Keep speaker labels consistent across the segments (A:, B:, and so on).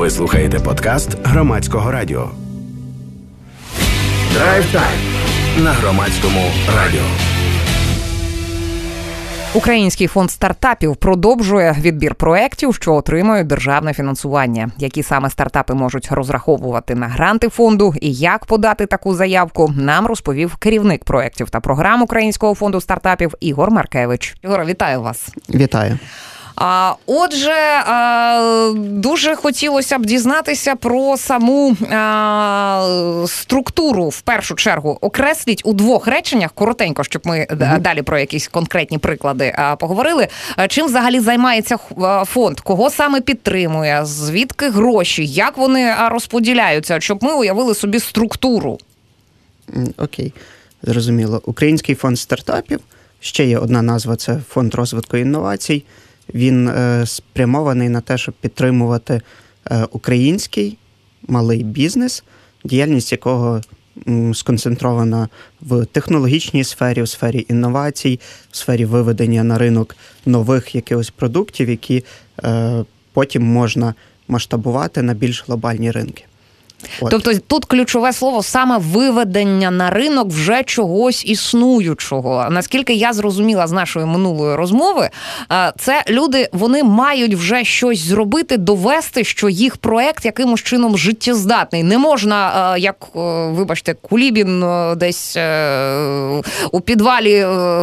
A: Ви слухаєте подкаст Громадського радіо. Драйв Тайм на Громадському радіо.
B: Український фонд стартапів продовжує відбір проєктів, що отримують державне фінансування. Які саме стартапи можуть розраховувати на гранти фонду і як подати таку заявку, нам розповів керівник проєктів та програм Українського фонду стартапів Ігор Маркевич. Ігор, вітаю вас.
C: Вітаю.
B: Отже, дуже хотілося б дізнатися про саму структуру, в першу чергу. Окресліть у двох реченнях, коротенько, щоб ми далі про якісь конкретні приклади поговорили. Чим взагалі займається фонд? Кого саме підтримує? Звідки гроші? Як вони розподіляються? Щоб ми уявили собі структуру.
C: Окей, зрозуміло. Український фонд стартапів, ще є одна назва, це Фонд розвитку інновацій. Він спрямований на те, щоб підтримувати український малий бізнес, діяльність якого сконцентрована в технологічній сфері, у сфері інновацій, в сфері виведення на ринок нових якихось продуктів, які потім можна масштабувати на більш глобальні ринки. От.
B: Тобто тут ключове слово саме виведення на ринок вже чогось існуючого. Наскільки я зрозуміла з нашої минулої розмови, це люди, вони мають вже щось зробити, довести, що їх проект якимось чином життєздатний. Не можна, як, вибачте, Кулібін десь у підвалі,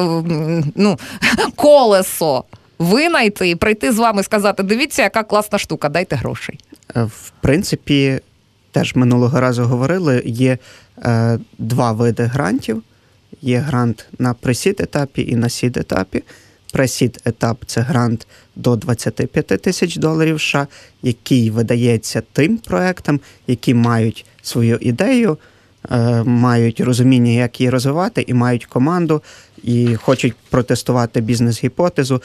B: колесо винайти і прийти з вами і сказати: дивіться, яка класна штука, дайте грошей.
C: В принципі, теж минулого разу говорили, є два види грантів. Є грант на pre-seed етапі і на seed етапі. Pre-seed етап – це грант до $25 тисяч США, який видається тим проектам, які мають свою ідею, мають розуміння, як її розвивати, і мають команду, і хочуть протестувати бізнес-гіпотезу,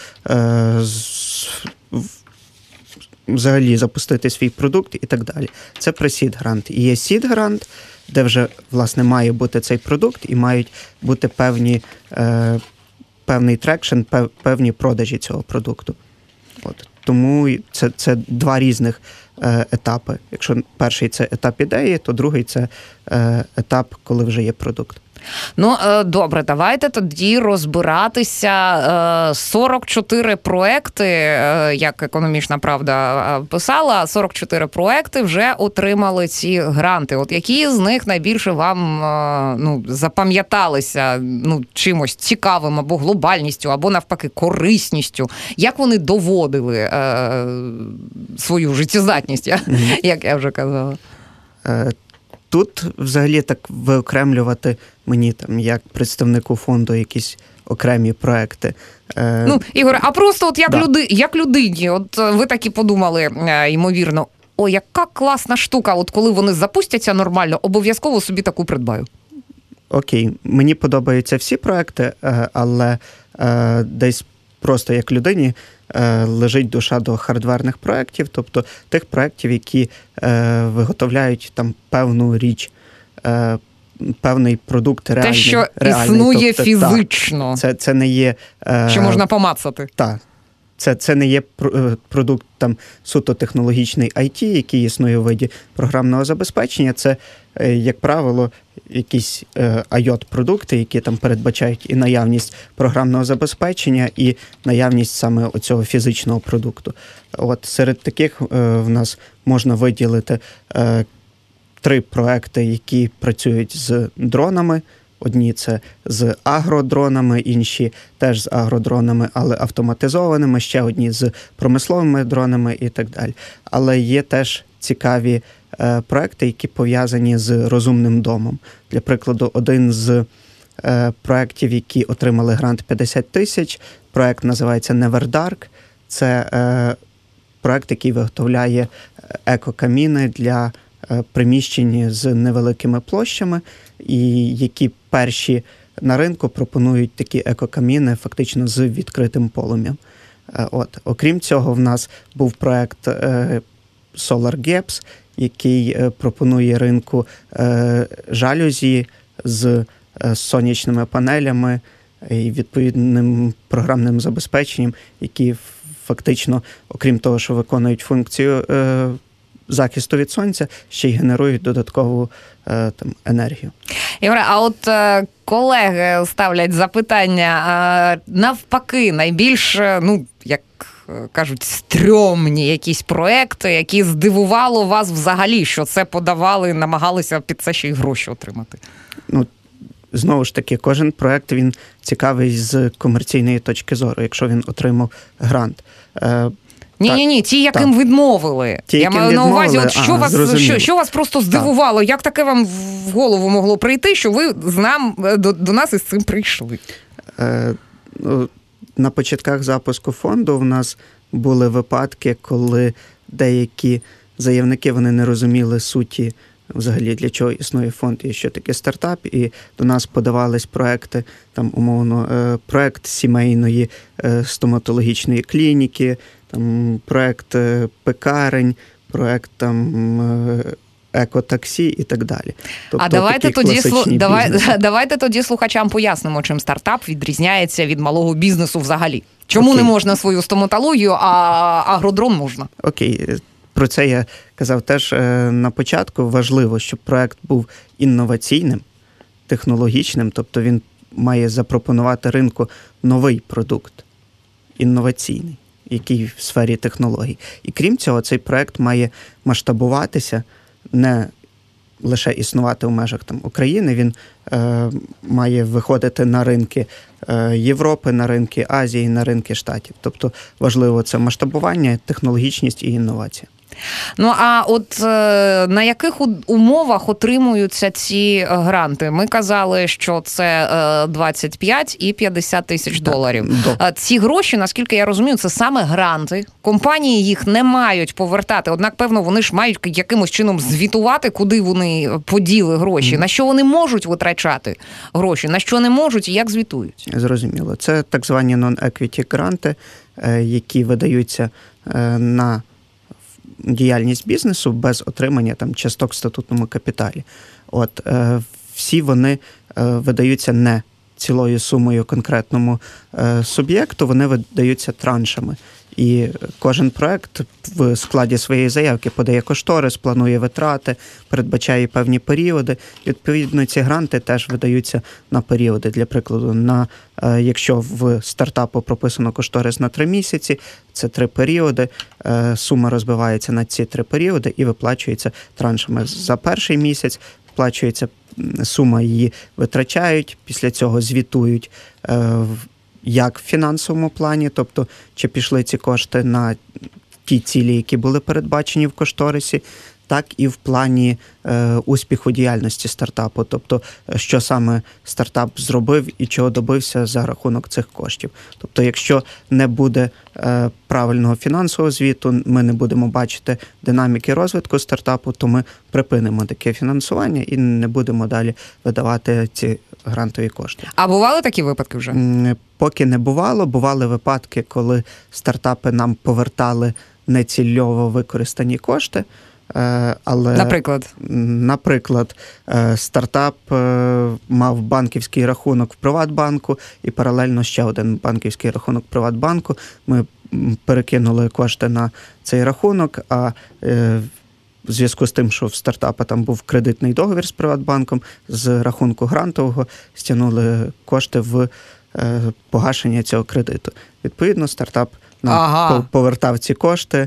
C: взагалі запустити свій продукт і так далі. Це pre-seed грант. І є seed грант, де вже, власне, має бути цей продукт і мають бути певний трекшн, певні продажі цього продукту. От. Тому це два різних етапи. Якщо перший – це етап ідеї, то другий – це етап, коли вже є продукт.
B: Ну, добре, давайте тоді розбиратися. 44 проекти, як «Економічна правда» писала, 44 проекти вже отримали ці гранти. От які з них найбільше вам запам'яталися чимось цікавим або глобальністю, або навпаки корисністю? Як вони доводили свою життєздатність, як я вже казала?
C: Тут взагалі так виокремлювати мені як представнику фонду якісь окремі проекти.
B: Ігоре, а просто от як людині, от ви так і подумали, ймовірно, яка класна штука, от коли вони запустяться нормально, обов'язково собі таку придбаю.
C: Окей, мені подобаються всі проекти, але десь просто як людині лежить душа до хардверних проєктів, тобто тих проєктів, які виготовляють там певну річ, певний продукт реальний.
B: Те, що
C: реальний.
B: існує тобто, фізично.
C: Це не є...
B: Що можна помацати.
C: Так. Це не є продукт там суто технологічний IT, який існує у виді програмного забезпечення. Це, як правило, якісь IoT-продукти, які там передбачають і наявність програмного забезпечення, і наявність саме оцього фізичного продукту. От серед таких в нас можна виділити 3 проекти, які працюють з дронами. Одні це з агродронами, інші теж з агродронами, але автоматизованими, ще одні з промисловими дронами і так далі. Але є теж цікаві проекти, які пов'язані з розумним домом. Для прикладу, один з проектів, які отримали грант 50 тисяч, проект називається Neverdark. Це проект, який виготовляє екокаміни для приміщень з невеликими площами, і які перші на ринку пропонують такі екокаміни фактично з відкритим полум'ям. Окрім цього, в нас був проект SolarGaps, який пропонує ринку жалюзі з сонячними панелями і відповідним програмним забезпеченням, які фактично, окрім того, що виконують функцію захисту від сонця, ще й генерують додаткову там енергію.
B: Ігоре, а от колеги ставлять запитання, навпаки, найбільш, як кажуть, стрьомні якісь проекти, які здивувало вас взагалі, що це подавали, намагалися під це ще й гроші отримати?
C: Знову ж таки, кожен проект, він цікавий з комерційної точки зору, якщо він отримав грант.
B: Ні, ті, яким відмовили. Я маю на увазі, от що вас просто здивувало? Так. Як таке вам в голову могло прийти, що ви до нас із цим прийшли?
C: На початках запуску фонду в нас були випадки, коли деякі заявники, вони не розуміли суті взагалі, для чого існує фонд і що таке стартап, і до нас подавались проекти, там, умовно, проект сімейної стоматологічної клініки, там, проект пекарень, проект там екотаксі і так далі. Тобто,
B: давайте тоді слухачам пояснимо, чим стартап відрізняється від малого бізнесу взагалі. Чому не можна свою стоматологію, а агродрон можна?
C: Окей. Про це я казав теж на початку. Важливо, щоб проект був інноваційним, технологічним, тобто він має запропонувати ринку новий продукт, інноваційний, який в сфері технологій. І крім цього, цей проект має масштабуватися, не лише існувати в межах там України, він має виходити на ринки Європи, на ринки Азії, на ринки Штатів. Тобто важливо це масштабування, технологічність і інновація.
B: А от на яких умовах отримуються ці гранти? Ми казали, що це 25 і 50 тисяч доларів. Ці гроші, наскільки я розумію, це саме гранти. Компанії їх не мають повертати, однак, певно, вони ж мають якимось чином звітувати, куди вони поділи гроші, на що вони можуть витрачати гроші, на що не можуть і як звітують.
C: Зрозуміло. Це так звані non-equity гранти, які видаються на діяльність бізнесу без отримання там часток в статутному капіталі. Всі вони видаються не цілою сумою конкретному суб'єкту, вони видаються траншами. І кожен проект в складі своєї заявки подає кошторис, планує витрати, передбачає певні періоди. Відповідно, ці гранти теж видаються на періоди. Для прикладу, якщо в стартапу прописано кошторис на 3 місяці, це 3 періоди, сума розбивається на ці 3 періоди і виплачується траншами. За перший місяць виплачується сума, її витрачають, після цього звітують як в фінансовому плані, тобто чи пішли ці кошти на ті цілі, які були передбачені в кошторисі, так і в плані успіху діяльності стартапу, тобто що саме стартап зробив і чого добився за рахунок цих коштів. Тобто якщо не буде правильного фінансового звіту, ми не будемо бачити динаміки розвитку стартапу, то ми припинимо таке фінансування і не будемо далі видавати ці грантові кошти. А
B: бували такі випадки вже?
C: Поки не бувало. Бували випадки, коли стартапи нам повертали нецільово використані кошти. Але, наприклад, стартап мав банківський рахунок в Приватбанку і паралельно ще один банківський рахунок в Приватбанку. Ми перекинули кошти на цей рахунок, а в зв'язку з тим, що в стартапа там був кредитний договір з Приватбанком, з рахунку грантового стягнули кошти в погашення цього кредиту. Відповідно, стартап нам повертав ці кошти.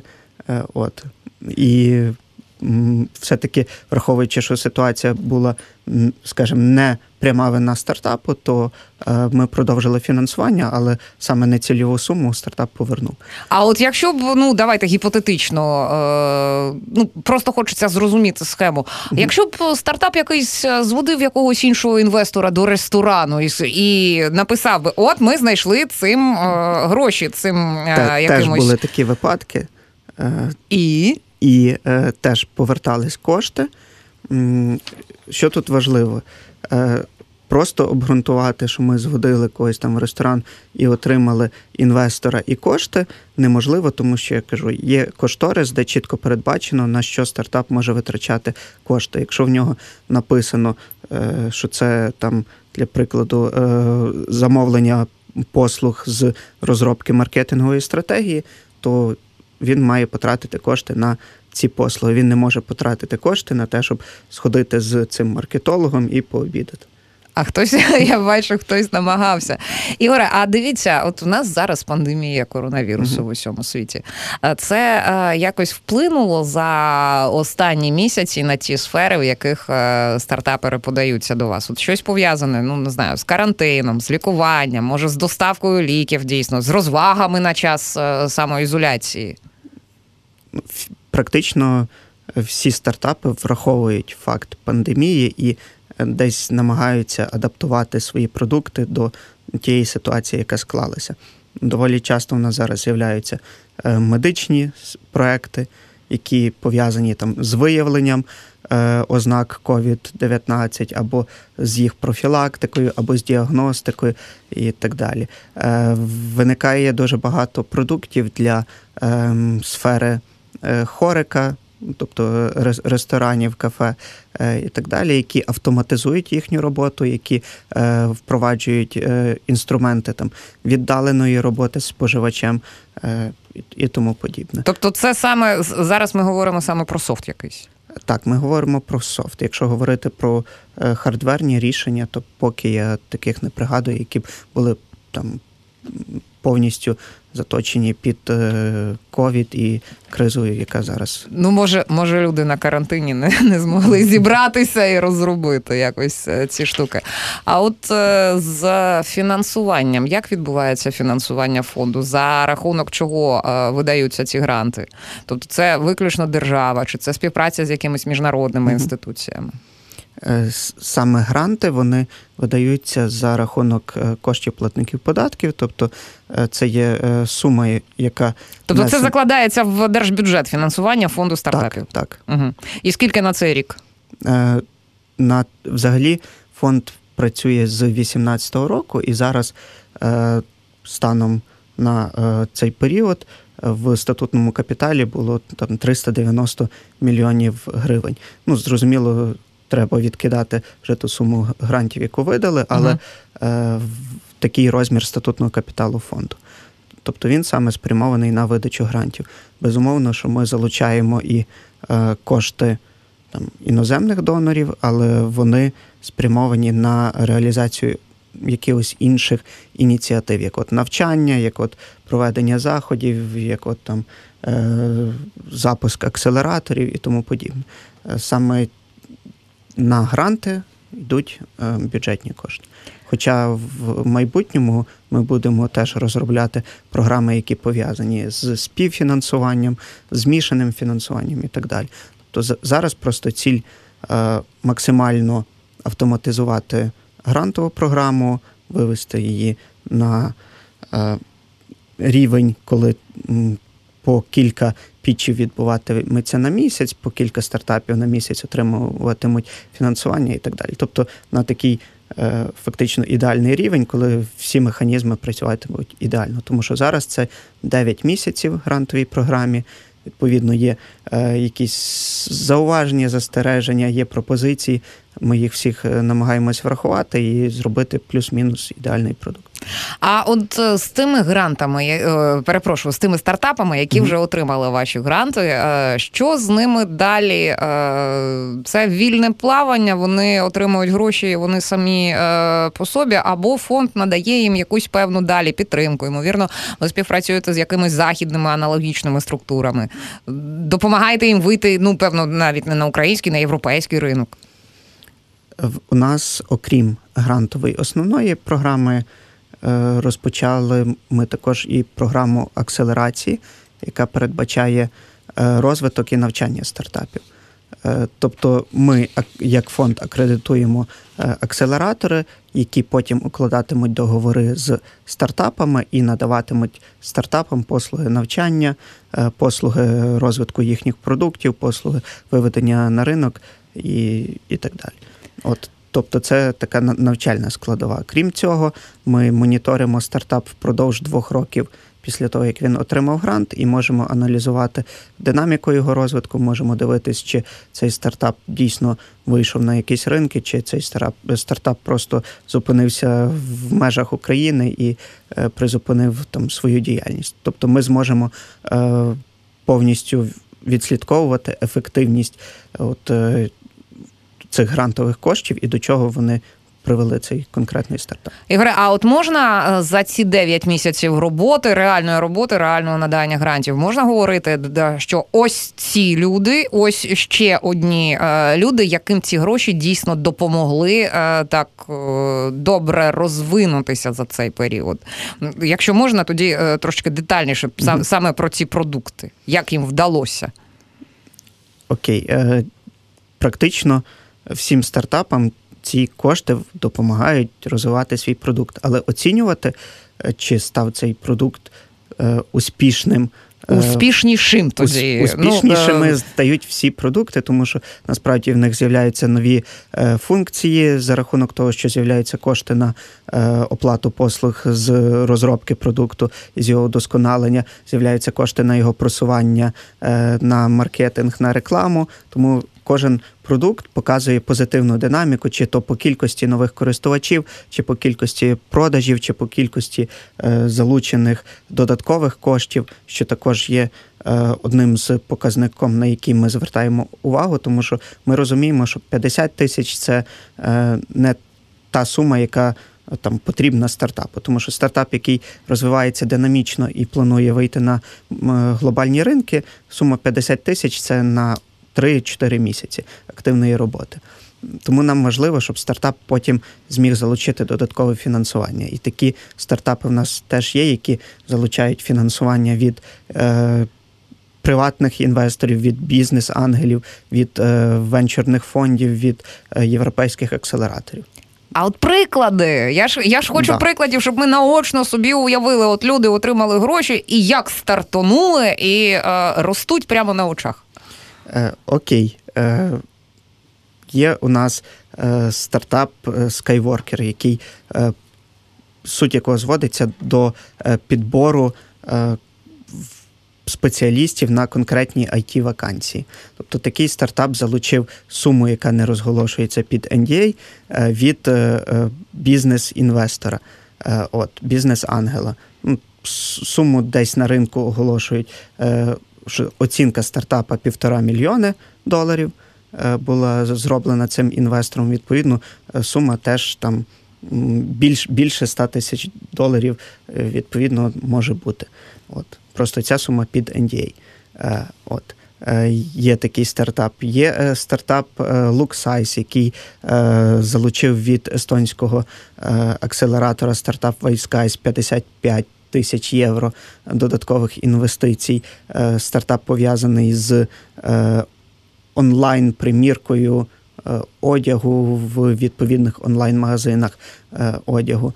C: І все-таки, враховуючи, що ситуація була, скажімо, не пряма вина стартапу, то ми продовжили фінансування, але саме нецільову суму стартап повернув.
B: А от якщо б, давайте гіпотетично, просто хочеться зрозуміти схему. Якщо б стартап якийсь зводив якогось іншого інвестора до ресторану і написав би, от ми знайшли цим гроші, цим якимось...
C: Теж були такі випадки. І теж повертались кошти. Що тут важливо? Просто обґрунтувати, що ми зводили когось там в ресторан і отримали інвестора і кошти, неможливо, тому що, я кажу, є кошторис, де чітко передбачено, на що стартап може витрачати кошти. Якщо в нього написано, що це, там, для прикладу, замовлення послуг з розробки маркетингової стратегії, то він має потратити кошти на ці послуги. Він не може потратити кошти на те, щоб сходити з цим маркетологом і пообідати.
B: А хтось, я бачу, хтось намагався. Ігоре, а дивіться, от у нас зараз пандемія коронавірусу в усьому світі. Це якось вплинуло за останні місяці на ті сфери, в яких стартапери подаються до вас? От щось пов'язане, ну, не знаю, з карантином, з лікуванням, може, з доставкою ліків, дійсно, з розвагами на час самоізоляції?
C: Практично всі стартапи враховують факт пандемії і десь намагаються адаптувати свої продукти до тієї ситуації, яка склалася. Доволі часто у нас зараз з'являються медичні проекти, які пов'язані там з виявленням ознак COVID-19, або з їх профілактикою, або з діагностикою і так далі. Виникає дуже багато продуктів для сфери хорика, тобто ресторанів, кафе і так далі, які автоматизують їхню роботу, які впроваджують інструменти там віддаленої роботи з споживачем і тому подібне.
B: Тобто це саме, зараз ми говоримо саме про софт якийсь?
C: Так, ми говоримо про софт. Якщо говорити про хардверні рішення, то поки я таких не пригадую, які б були там повністю заточені під ковід і кризою, яка зараз.
B: Ну, може люди на карантині не змогли зібратися і розробити якось ці штуки. А от з фінансуванням, як відбувається фінансування фонду? За рахунок чого видаються ці гранти? Тобто це виключно держава, чи це співпраця з якимись міжнародними інституціями?
C: Саме гранти, вони видаються за рахунок коштів платників податків, тобто це є сума, яка...
B: Тобто це закладається в держбюджет фінансування фонду стартапів?
C: Так.
B: Угу. І скільки на цей рік?
C: Взагалі фонд працює з 2018 року, і зараз станом на цей період в статутному капіталі було там 390 мільйонів гривень. Ну, зрозуміло, треба відкидати вже ту суму грантів, яку видали, але такий розмір статутного капіталу фонду. Тобто він саме спрямований на видачу грантів. Безумовно, що ми залучаємо і кошти там, іноземних донорів, але вони спрямовані на реалізацію якихось інших ініціатив, як от навчання, як от проведення заходів, як от там запуск акселераторів і тому подібне. Саме на гранти йдуть бюджетні кошти. Хоча в майбутньому ми будемо теж розробляти програми, які пов'язані з співфінансуванням, змішаним фінансуванням і так далі. Тобто зараз просто ціль максимально автоматизувати грантову програму, вивести її на рівень, коли по кілька пітчів відбуватиметься на місяць, по кілька стартапів на місяць отримуватимуть фінансування і так далі. Тобто на такий фактично ідеальний рівень, коли всі механізми працюватимуть ідеально. Тому що зараз це 9 місяців в грантовій програмі, відповідно є якісь зауваження, застереження, є пропозиції. Ми їх всіх намагаємось врахувати і зробити плюс-мінус ідеальний продукт.
B: А от з тими грантами, з тими стартапами, які вже отримали ваші гранти, що з ними далі? Це вільне плавання, вони отримують гроші, вони самі по собі, або фонд надає їм якусь певну далі підтримку. Ймовірно, ви співпрацюєте з якимись західними аналогічними структурами. Допомагаєте їм вийти, ну, певно, навіть не на український, на європейський ринок.
C: У нас, окрім грантової основної програми, розпочали ми також і програму акселерації, яка передбачає розвиток і навчання стартапів. Тобто ми, як фонд, акредитуємо акселератори, які потім укладатимуть договори з стартапами і надаватимуть стартапам послуги навчання, послуги розвитку їхніх продуктів, послуги виведення на ринок і так далі. Тобто це така навчальна складова. Крім цього, ми моніторимо стартап впродовж 2 років після того, як він отримав грант, і можемо аналізувати динаміку його розвитку, можемо дивитись, чи цей стартап дійсно вийшов на якісь ринки, чи цей стартап просто зупинився в межах України і призупинив там свою діяльність. Тобто ми зможемо повністю відслідковувати ефективність цих грантових коштів і до чого вони привели цей конкретний стартап.
B: Ігоре, а от можна за ці 9 місяців роботи, реального надання грантів, можна говорити, що ось ці люди, ось ще одні люди, яким ці гроші дійсно допомогли так добре розвинутися за цей період? Якщо можна, тоді трошки детальніше саме про ці продукти. Як їм вдалося?
C: Окей. Практично всім стартапам ці кошти допомагають розвивати свій продукт. Але оцінювати, чи став цей продукт успішним.
B: Успішнішим тоді.
C: Успішнішими стають всі продукти, тому що насправді в них з'являються нові функції за рахунок того, що з'являються кошти на оплату послуг з розробки продукту і з його удосконалення, з'являються кошти на його просування, на маркетинг, на рекламу. Тому кожен продукт показує позитивну динаміку, чи то по кількості нових користувачів, чи по кількості продажів, чи по кількості залучених додаткових коштів, що також є одним з показником, на який ми звертаємо увагу, тому що ми розуміємо, що 50 тисяч – це не та сума, яка там потрібна стартапу, тому що стартап, який розвивається динамічно і планує вийти на глобальні ринки, сума 50 тисяч – це на 3-4 місяці активної роботи. Тому нам важливо, щоб стартап потім зміг залучити додаткове фінансування. І такі стартапи в нас теж є, які залучають фінансування від приватних інвесторів, від бізнес-ангелів, від венчурних фондів, від європейських акселераторів.
B: А от приклади. Я ж хочу прикладів, щоб ми наочно собі уявили, от люди отримали гроші і як стартонули, і ростуть прямо на очах.
C: Окей. Є у нас стартап Skyworker, який, суть якого зводиться до підбору спеціалістів на конкретні IT-вакансії. Тобто такий стартап залучив суму, яка не розголошується під NDA, від бізнес-інвестора, бізнес-ангела. Суму десь на ринку оголошують, що оцінка стартапа $1,5 мільйони була зроблена цим інвестором. Відповідно, сума теж там більше $100 тисяч, відповідно, може бути. Просто ця сума під NDA. Є такий стартап. Є стартап LookSize, який залучив від естонського акселератора стартап WaveSkies 55 тисяч євро додаткових інвестицій. Стартап пов'язаний з онлайн-приміркою одягу в відповідних онлайн-магазинах одягу.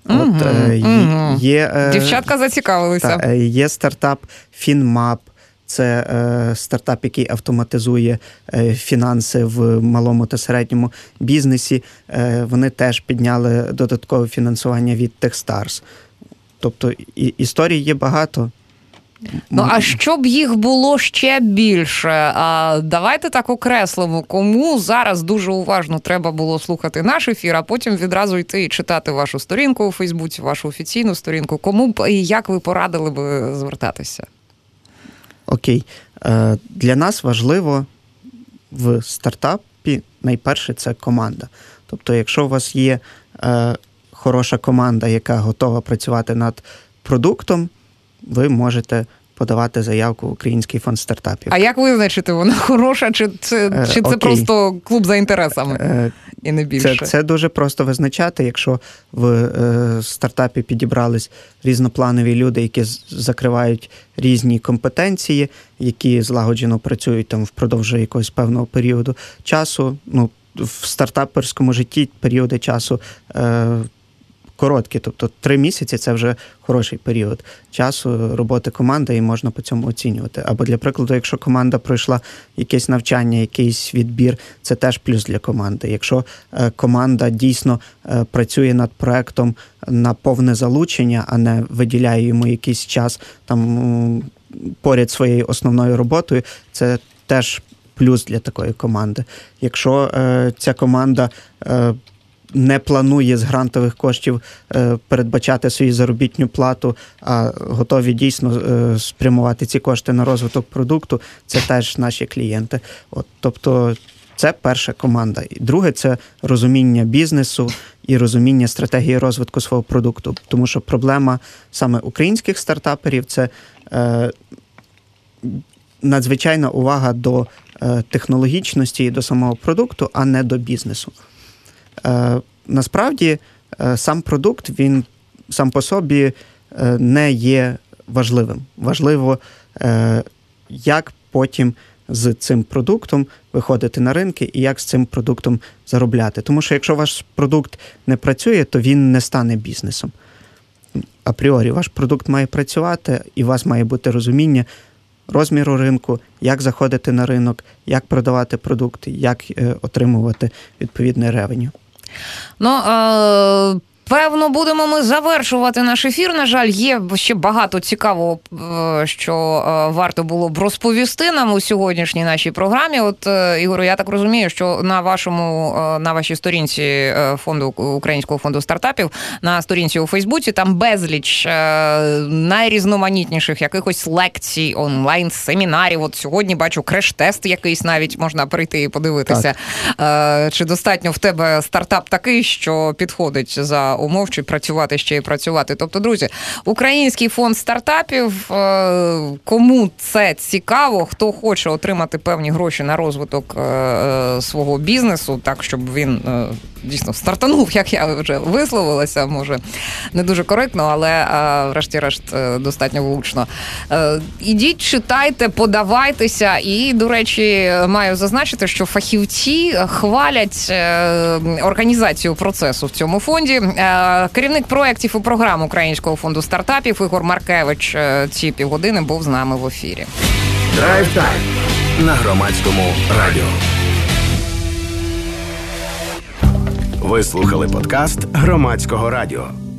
B: Дівчатка зацікавилися.
C: Є стартап FinMap. Це стартап, який автоматизує фінанси в малому та середньому бізнесі. Вони теж підняли додаткове фінансування від Techstars. Тобто історій є багато.
B: А щоб їх було ще більше, давайте так окреслимо, кому зараз дуже уважно треба було слухати наш ефір, а потім відразу йти і читати вашу сторінку у Фейсбуці, вашу офіційну сторінку. Кому б і як ви порадили би звертатися?
C: Окей. Для нас важливо в стартапі, найперше, це команда. Тобто, якщо у вас є хороша команда, яка готова працювати над продуктом, ви можете подавати заявку в Український фонд стартапів.
B: А як визначити, вона хороша, чи це просто клуб за інтересами і не більше?
C: Це дуже просто визначати, якщо в стартапі підібрались різнопланові люди, які закривають різні компетенції, які злагоджено працюють там впродовж якогось певного періоду часу. В стартаперському житті періоди часу короткі, тобто 3 місяці – це вже хороший період часу роботи команди, і можна по цьому оцінювати. Або, для прикладу, якщо команда пройшла якесь навчання, якийсь відбір, це теж плюс для команди. Якщо команда дійсно працює над проектом на повне залучення, а не виділяє йому якийсь час там поряд своєю основною роботою, це теж плюс для такої команди. Якщо ця команда не планує з грантових коштів передбачати свою заробітну плату, а готові дійсно спрямувати ці кошти на розвиток продукту, це теж наші клієнти. Тобто це перша команда. І друге – це розуміння бізнесу і розуміння стратегії розвитку свого продукту. Тому що проблема саме українських стартаперів – це надзвичайна увага до технологічності і до самого продукту, а не до бізнесу. Насправді, сам продукт, він сам по собі не є важливим. Важливо, як потім з цим продуктом виходити на ринки і як з цим продуктом заробляти. Тому що якщо ваш продукт не працює, то він не стане бізнесом. Апріорі ваш продукт має працювати, і у вас має бути розуміння розміру ринку, як заходити на ринок, як продавати продукти, як отримувати відповідне ревеню.
B: Певно, будемо ми завершувати наш ефір. На жаль, є ще багато цікавого, що варто було б розповісти нам у сьогоднішній нашій програмі. От, Ігорю, я так розумію, що на вашій сторінці Українського фонду стартапів, на сторінці у Фейсбуці, там безліч найрізноманітніших якихось лекцій, онлайн-семінарів. От сьогодні бачу креш-тест якийсь навіть можна прийти і подивитися. Чи достатньо в тебе стартап такий, що підходить за умов, чи працювати ще і працювати. Тобто, друзі, Український фонд стартапів, кому це цікаво, хто хоче отримати певні гроші на розвиток свого бізнесу, так, щоб він дійсно стартанув, як я вже висловилася, може, не дуже коректно, але врешті-решт достатньо влучно. Ідіть, читайте, подавайтеся, і, до речі, маю зазначити, що фахівці хвалять організацію процесу в цьому фонді. Керівник проєктів і програм Українського фонду стартапів Ігор Маркевич ці півгодини був з нами в ефірі.
A: Драйв-тайм на Громадському радіо. Ви слухали подкаст Громадського радіо.